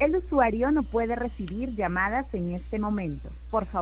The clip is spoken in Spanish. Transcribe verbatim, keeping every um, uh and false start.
El usuario no puede recibir llamadas en este momento. Por favor.